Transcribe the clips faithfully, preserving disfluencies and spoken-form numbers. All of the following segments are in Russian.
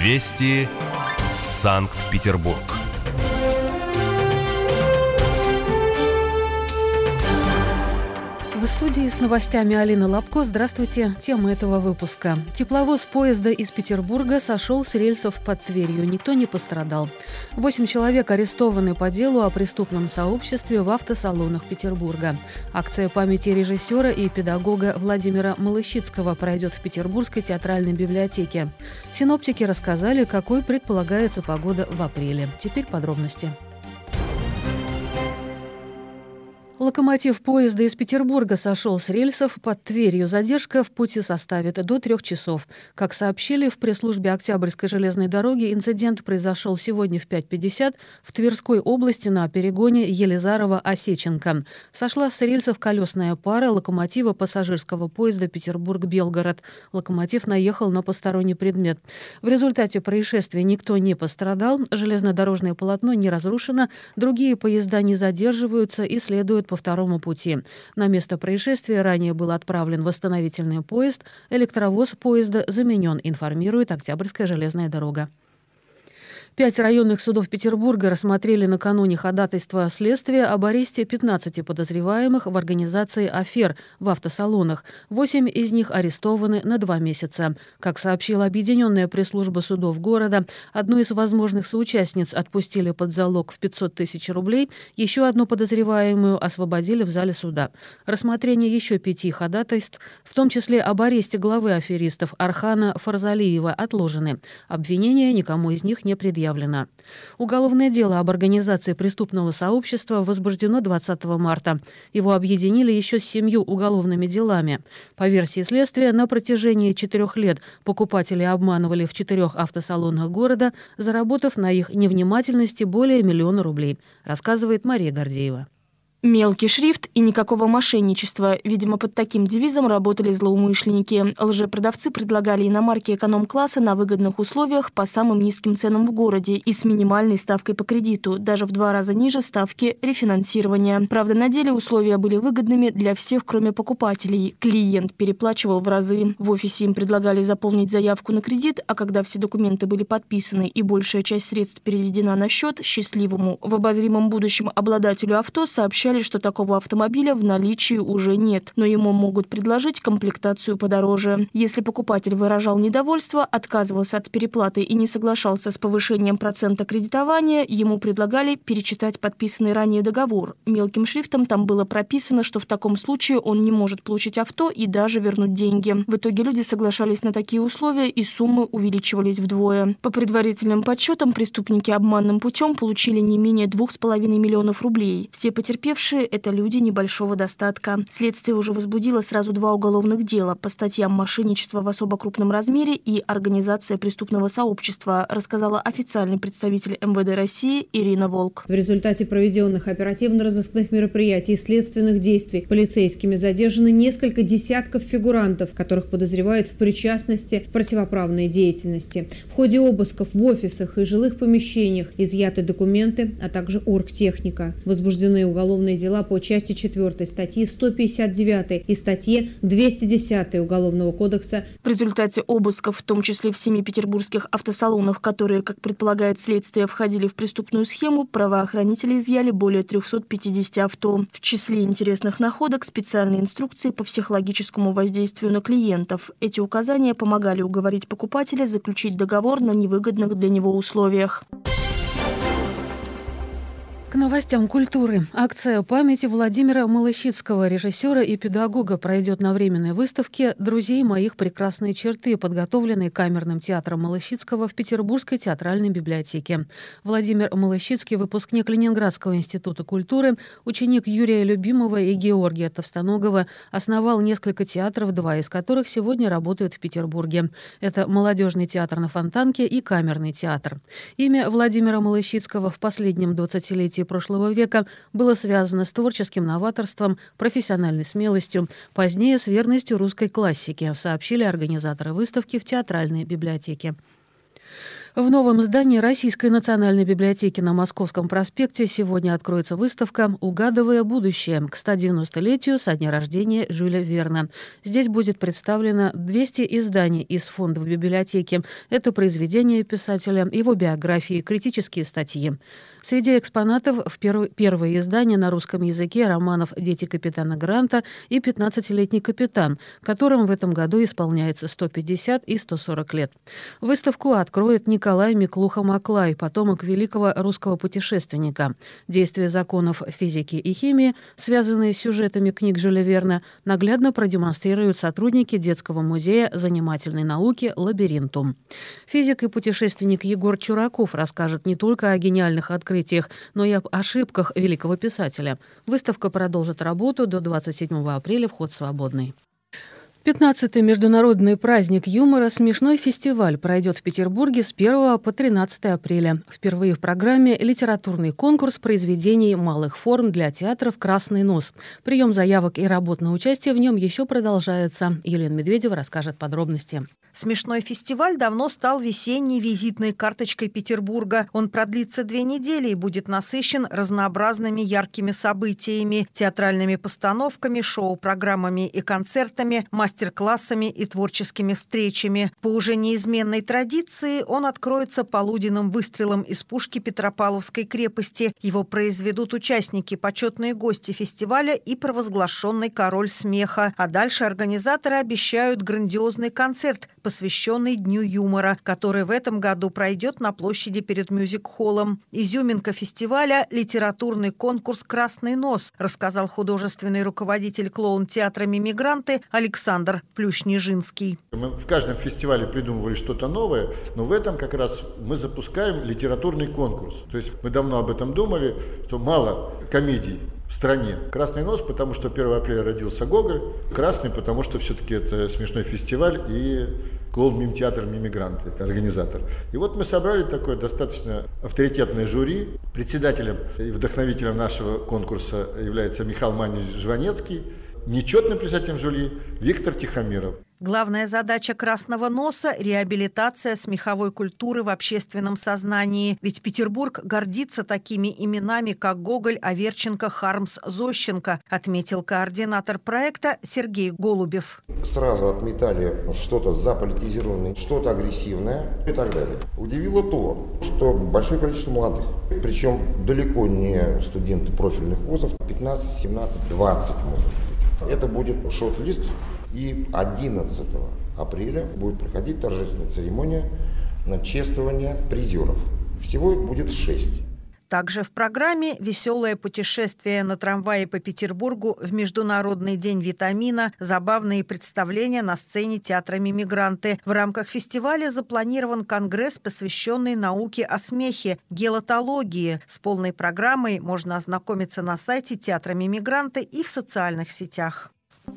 Вести Санкт-Петербург. В студии с новостями Алина Лапко. Здравствуйте. Тема этого выпуска. Тепловоз поезда из Петербурга сошел с рельсов под Тверью. Никто не пострадал. Восемь человек арестованы по делу о преступном сообществе в автосалонах Петербурга. Акция памяти режиссера и педагога Владимира Малыщицкого пройдет в Петербургской театральной библиотеке. Синоптики рассказали, какой предполагается погода в апреле. Теперь подробности. Локомотив поезда из Петербурга сошел с рельсов под Тверью. Задержка в пути составит до трех часов. Как сообщили в пресс-службе Октябрьской железной дороги, инцидент произошел сегодня в пять пятьдесят в Тверской области на перегоне Елизарова-Осеченко. Сошла с рельсов колесная пара локомотива пассажирского поезда Петербург-Белгород. Локомотив наехал на посторонний предмет. В результате происшествия никто не пострадал, железнодорожное полотно не разрушено, другие поезда не задерживаются и следуют по второму пути. На место происшествия ранее был отправлен восстановительный поезд. Электровоз поезда заменен, информирует Октябрьская железная дорога. Пять районных судов Петербурга рассмотрели накануне ходатайство следствия об аресте пятнадцати подозреваемых в организации афер в автосалонах. Восемь из них арестованы на два месяца. Как сообщила объединенная пресс-служба судов города, одну из возможных соучастниц отпустили под залог в пятьсот тысяч рублей, еще одну подозреваемую освободили в зале суда. Рассмотрение еще пяти ходатайств, в том числе об аресте главы аферистов Архана Фарзалиева, отложены. Обвинения никому из них не предъявлены. Уголовное дело об организации преступного сообщества возбуждено двадцатого марта. Его объединили еще с семью уголовными делами. По версии следствия, на протяжении четырех лет покупатели обманывали в четырех автосалонах города, заработав на их невнимательности более миллиона рублей, рассказывает Мария Гордеева. Мелкий шрифт и никакого мошенничества. Видимо, под таким девизом работали злоумышленники. Лжепродавцы предлагали иномарки эконом-класса на выгодных условиях по самым низким ценам в городе и с минимальной ставкой по кредиту, даже в два раза ниже ставки рефинансирования. Правда, на деле условия были выгодными для всех, кроме покупателей. Клиент переплачивал в разы. В офисе им предлагали заполнить заявку на кредит, а когда все документы были подписаны и большая часть средств переведена на счет, счастливому, в обозримом будущем обладателю авто сообщали, что такого автомобиля в наличии уже нет, но ему могут предложить комплектацию подороже. Если покупатель выражал недовольство, отказывался от переплаты и не соглашался с повышением процента кредитования, ему предлагали перечитать подписанный ранее договор. Мелким шрифтом там было прописано, что в таком случае он не может получить авто и даже вернуть деньги. В итоге люди соглашались на такие условия, и суммы увеличивались вдвое. По предварительным подсчетам, преступники обманным путем получили не менее двух с половиной миллионов рублей. Все потерпевшие – это люди небольшого достатка. Следствие уже возбудило сразу два уголовных дела по статьям «Мошенничество в особо крупном размере» и «Организация преступного сообщества», рассказала официальный представитель эм вэ дэ России Ирина Волк. В результате проведенных оперативно-розыскных мероприятий и следственных действий полицейскими задержаны несколько десятков фигурантов, которых подозревают в причастности к противоправной деятельности. В ходе обысков в офисах и жилых помещениях изъяты документы, а также оргтехника. Возбуждены уголовные дела по части четвёртой статьи сто пятьдесят девять и статье двести десять Уголовного кодекса. В результате обысков, в том числе в семи петербургских автосалонах, которые, как предполагает следствие, входили в преступную схему, правоохранители изъяли более трехсот пятидесяти авто. В числе интересных находок специальные инструкции по психологическому воздействию на клиентов. Эти указания помогали уговорить покупателя заключить договор на невыгодных для него условиях. К новостям культуры. Акция памяти Владимира Малыщицкого, режиссера и педагога, пройдет на временной выставке «Друзей моих прекрасные черты», подготовленной Камерным театром Малыщицкого в Петербургской театральной библиотеке. Владимир Малыщицкий – выпускник Ленинградского института культуры, ученик Юрия Любимова и Георгия Товстоногова, основал несколько театров, два из которых сегодня работают в Петербурге. Это Молодежный театр на Фонтанке и Камерный театр. Имя Владимира Малыщицкого в последнем двадцатилетии прошлого века было связано с творческим новаторством, профессиональной смелостью, позднее с верностью русской классике, сообщили организаторы выставки в театральной библиотеке. В новом здании Российской национальной библиотеки на Московском проспекте сегодня откроется выставка «Угадывая будущее» к ста девяностолетию со дня рождения Жюля Верна. Здесь будет представлено двести изданий из фондов библиотеки. Это произведения писателя, его биографии, критические статьи. Среди экспонатов в перв... первое издание на русском языке романов «Дети капитана Гранта» и «пятнадцатилетний капитан», которым в этом году исполняется сто пятьдесят и сто сорок лет. Выставку откроет Николай Миклуха-Маклай, потомок великого русского путешественника. Действия законов физики и химии, связанные с сюжетами книг Жюля Верна, наглядно продемонстрируют сотрудники детского музея занимательной науки «Лабиринтум». Физик и путешественник Егор Чураков расскажет не только о гениальных открытиях, но и об ошибках великого писателя. Выставка продолжит работу до двадцать седьмого апреля, вход свободный. пятнадцатый международный праздник юмора «Смешной фестиваль» пройдет в Петербурге с первого по тринадцатое апреля. Впервые в программе литературный конкурс произведений малых форм для театров «Красный нос». Прием заявок и работ на участие в нем еще продолжается. Елена Медведева расскажет подробности. «Смешной фестиваль» давно стал весенней визитной карточкой Петербурга. Он продлится две недели и будет насыщен разнообразными яркими событиями, театральными постановками, шоу-программами и концертами, мастер-классами и творческими встречами. По уже неизменной традиции он откроется полуденным выстрелом из пушки Петропавловской крепости. Его произведут участники, почетные гости фестиваля и провозглашенный король смеха. А дальше организаторы обещают грандиозный концерт, посвященный Дню юмора, который в этом году пройдет на площади перед мюзик-холлом. Изюминка фестиваля – литературный конкурс «Красный нос», рассказал художественный руководитель клоун-театра «Мимигранты» Александр Плющнежинский. Мы в каждом фестивале придумывали что-то новое, но в этом как раз мы запускаем литературный конкурс. То есть мы давно об этом думали, что мало комедий в стране. Красный нос, потому что первого апреля родился Гоголь. Красный, потому что все-таки это смешной фестиваль и клоун-мим-театр «Мимигранты», это организатор. И вот мы собрали такое достаточно авторитетное жюри. Председателем и вдохновителем нашего конкурса является Михаил Маневич Жванецкий. Нечетным председателем жюри Виктор Тихомиров. Главная задача «Красного носа» – реабилитация смеховой культуры в общественном сознании. Ведь Петербург гордится такими именами, как Гоголь, Аверченко, Хармс, Зощенко, отметил координатор проекта Сергей Голубев. Сразу отметали что-то заполитизированное, что-то агрессивное и так далее. Удивило то, что большое количество молодых, причем далеко не студенты профильных вузов, пятнадцать, семнадцать, двадцать может быть. Это будет шорт-лист. И одиннадцатого апреля будет проходить торжественная церемония чествования призеров. Всего их будет шесть. Также в программе веселое путешествие на трамвае по Петербургу в Международный день витамина, забавные представления на сцене театра «Мимигранты». В рамках фестиваля запланирован конгресс, посвященный науке о смехе, гелотологии. С полной программой можно ознакомиться на сайте театра «Мимигранты» и в социальных сетях.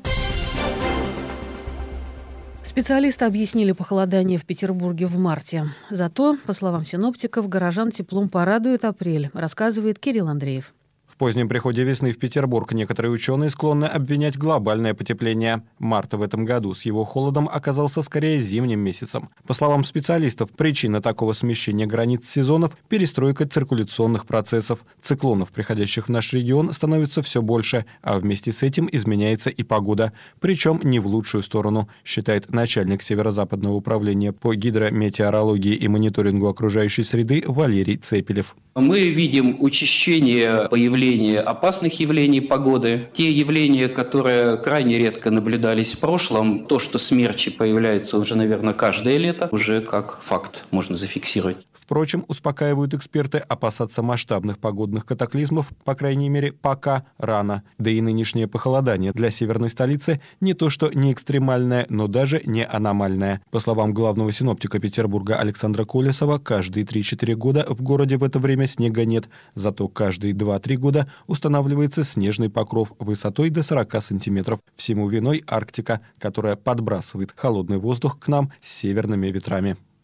Специалисты объяснили похолодание в Петербурге в марте. Зато, по словам синоптиков, горожан теплом порадует апрель, рассказывает Кирилл Андреев. В позднем приходе весны в Петербург некоторые ученые склонны обвинять глобальное потепление. Март в этом году с его холодом оказался скорее зимним месяцем. По словам специалистов, причина такого смещения границ сезонов – перестройка циркуляционных процессов. Циклонов, приходящих в наш регион, становится все больше, а вместе с этим изменяется и погода. Причем не в лучшую сторону, считает начальник Северо-Западного управления по гидрометеорологии и мониторингу окружающей среды Валерий Цепелев. Мы видим учащение появления опасных явлений погоды. Те явления, которые крайне редко наблюдались в прошлом, то, что смерчи появляются уже, наверное, каждое лето, уже как факт можно зафиксировать. Впрочем, успокаивают эксперты, опасаться масштабных погодных катаклизмов, по крайней мере, пока рано. Да и нынешнее похолодание для северной столицы не то что не экстремальное, но даже не аномальное. По словам главного синоптика Петербурга Александра Колесова, каждые три-четыре года в городе в это время снега нет, зато каждые два-три года устанавливается снежный покров высотой до сорока сантиметров. Всему виной Арктика, которая подбрасывает холодный воздух к нам с северными ветрами.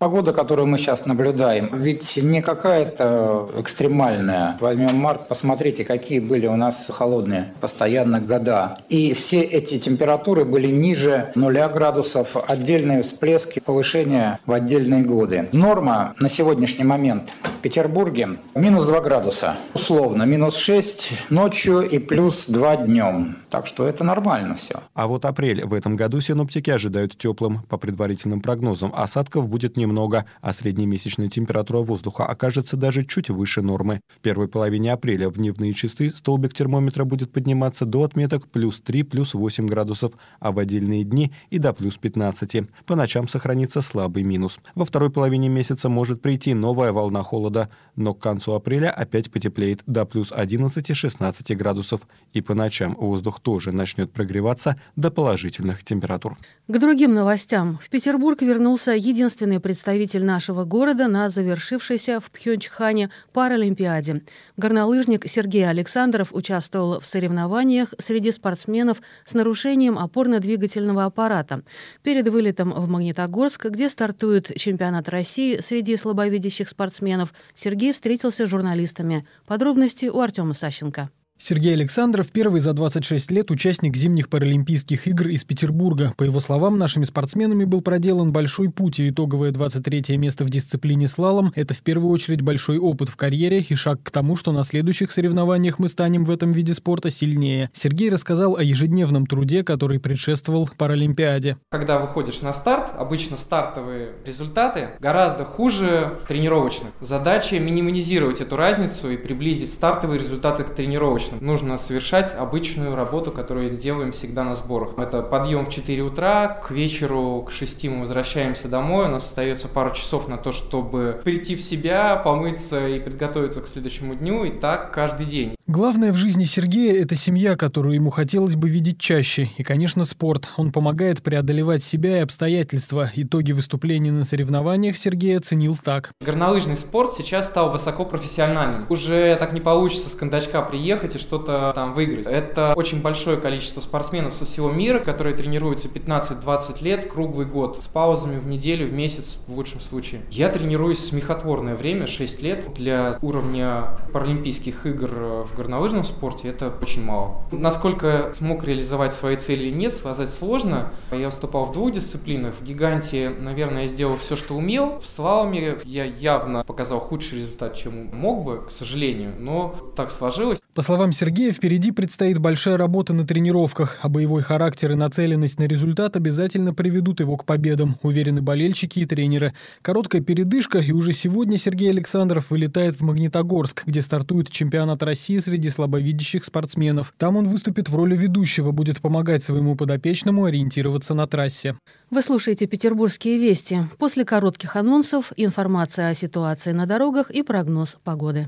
Погода, которую мы сейчас наблюдаем, ведь не какая-то экстремальная. Возьмем март, посмотрите, какие были у нас холодные постоянно года. И все эти температуры были ниже нуля градусов, отдельные всплески, повышения в отдельные годы. Норма на сегодняшний момент в Петербурге минус два градуса. Условно, минус шесть ночью и плюс два днем. Так что это нормально все. А вот апрель в этом году синоптики ожидают теплым. По предварительным прогнозам, осадков будет немного, а среднемесячная температура воздуха окажется даже чуть выше нормы. В первой половине апреля в дневные часы столбик термометра будет подниматься до отметок плюс три, плюс восемь градусов, а в отдельные дни и до плюс пятнадцати. По ночам сохранится слабый минус. Во второй половине месяца может прийти новая волна холода, но к концу апреля опять потеплеет до плюс одиннадцати-шестнадцати градусов. И по ночам воздух тоже начнет прогреваться до положительных температур. К другим новостям. В Петербург вернулся единственный представитель нашего города на завершившейся в Пхёнчхане Паралимпиаде. Горнолыжник Сергей Александров участвовал в соревнованиях среди спортсменов с нарушением опорно-двигательного аппарата. Перед вылетом в Магнитогорск, где стартует чемпионат России среди слабовидящих спортсменов, Сергей встретился с журналистами. Подробности у Артема Сащенко. Сергей Александров – первый за двадцать шесть лет участник зимних Паралимпийских игр из Петербурга. По его словам, нашими спортсменами был проделан большой путь, и итоговое двадцать третье место в дисциплине слалом – это в первую очередь большой опыт в карьере и шаг к тому, что на следующих соревнованиях мы станем в этом виде спорта сильнее. Сергей рассказал о ежедневном труде, который предшествовал Паралимпиаде. Когда выходишь на старт, обычно стартовые результаты гораздо хуже тренировочных. Задача минимизировать эту разницу и приблизить стартовые результаты к тренировочным. Нужно совершать обычную работу, которую делаем всегда на сборах. Это подъем в четыре утра, к вечеру, к шести мы возвращаемся домой. У нас остается пару часов на то, чтобы прийти в себя, помыться и подготовиться к следующему дню. И так каждый день. Главное в жизни Сергея – это семья, которую ему хотелось бы видеть чаще. И, конечно, спорт. Он помогает преодолевать себя и обстоятельства. Итоги выступлений на соревнованиях Сергей оценил так. Горнолыжный спорт сейчас стал высокопрофессиональным. Уже так не получится с кондачка приехать и что-то там выиграть. Это очень большое количество спортсменов со всего мира, которые тренируются пятнадцать-двадцать лет, круглый год, с паузами в неделю, в месяц в лучшем случае. Я тренируюсь смехотворное время, шесть лет. Для уровня Паралимпийских игр в горнолыжном спорте это очень мало. Насколько смог реализовать свои цели или нет, сказать сложно. Я выступал в двух дисциплинах. В гиганте, наверное, я сделал все, что умел. В слаломе я явно показал худший результат, чем мог бы, к сожалению, но так сложилось. По словам Сергея, впереди предстоит большая работа на тренировках, а боевой характер и нацеленность на результат обязательно приведут его к победам, уверены болельщики и тренеры. Короткая передышка, и уже сегодня Сергей Александров вылетает в Магнитогорск, где стартует чемпионат России среди слабовидящих спортсменов. Там он выступит в роли ведущего, будет помогать своему подопечному ориентироваться на трассе. Вы слушаете «Петербургские вести». После коротких анонсов информация о ситуации на дорогах и прогноз погоды.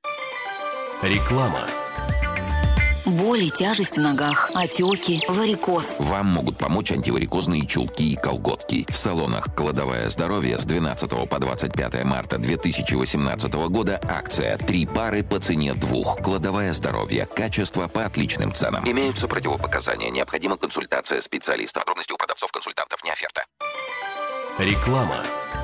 Реклама. Боли, тяжесть в ногах, отеки, варикоз. Вам могут помочь антиварикозные чулки и колготки. В салонах «Кладовая здоровья» с двенадцатого по двадцать пятое марта две тысячи восемнадцатого года акция «Три пары по цене двух». «Кладовая здоровья». Качество по отличным ценам. Имеются противопоказания. Необходима консультация специалиста. Подробности у продавцов-консультантов, не оферта. Реклама.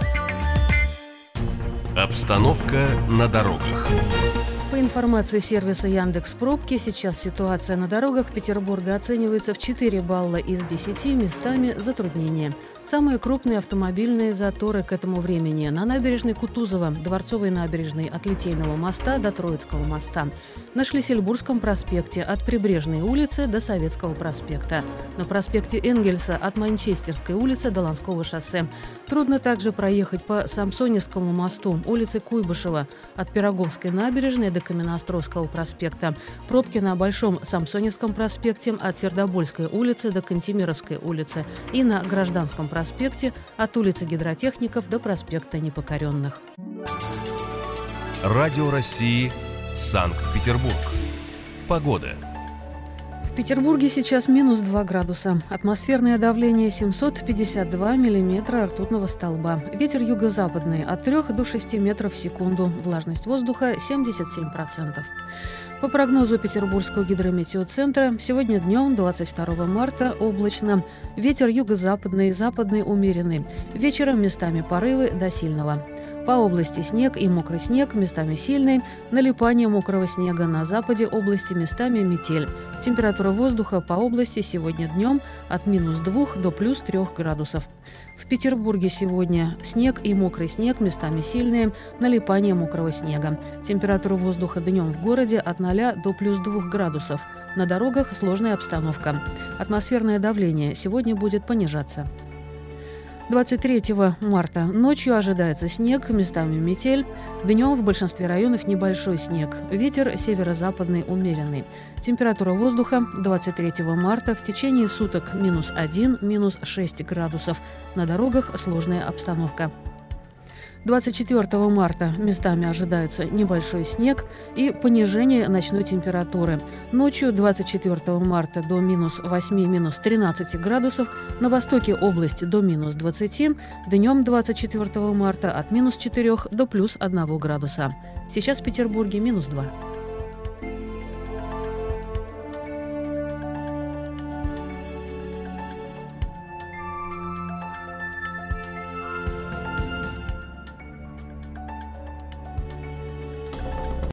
Обстановка на дорогах. По информации сервиса Яндекс.Пробки, сейчас ситуация на дорогах Петербурга оценивается в четыре балла из десяти, местами затруднения. Самые крупные автомобильные заторы к этому времени на набережной Кутузова, Дворцовой набережной от Литейного моста до Троицкого моста, на Шлиссельбургском проспекте от Прибрежной улицы до Советского проспекта, на проспекте Энгельса от Манчестерской улицы до Ланского шоссе. Трудно также проехать по Самсоневскому мосту, улице Куйбышева, от Пироговской набережной до Каменноостровского проспекта. Пробки на Большом Самсоневском проспекте от Сердобольской улицы до Кантемировской улицы и на Гражданском проспекте от улицы Гидротехников до проспекта Непокоренных. Радио России, Санкт-Петербург. Погода. В Петербурге сейчас минус два градуса. Атмосферное давление семьсот пятьдесят два миллиметра ртутного столба. Ветер юго-западный от трёх до шести метров в секунду. Влажность воздуха семьдесят семь процентов. По прогнозу Петербургского гидрометеоцентра, сегодня днем, двадцать второго марта, облачно. Ветер юго-западный, западный умеренный. Вечером местами порывы до сильного. По области снег и мокрый снег, местами сильный. Налипание мокрого снега на западе области, местами метель. Температура воздуха по области сегодня днем от минус двух до плюс трех градусов. В Петербурге сегодня снег и мокрый снег, местами сильные, налипание мокрого снега. Температура воздуха днем в городе от ноля до плюс двух градусов. На дорогах сложная обстановка. Атмосферное давление сегодня будет понижаться. двадцать третьего марта ночью ожидается снег, местами метель. Днем в большинстве районов небольшой снег. Ветер северо-западный умеренный. Температура воздуха двадцать третьего марта в течение суток минус один, минус шесть градусов. На дорогах сложная обстановка. двадцать четвёртого марта местами ожидается небольшой снег и понижение ночной температуры. Ночью двадцать четвёртого марта до минус восьми, минус тринадцати градусов, на востоке области до минус двадцати, днем двадцать четвёртого марта от минус четырёх до плюс одного градуса. Сейчас в Петербурге минус два.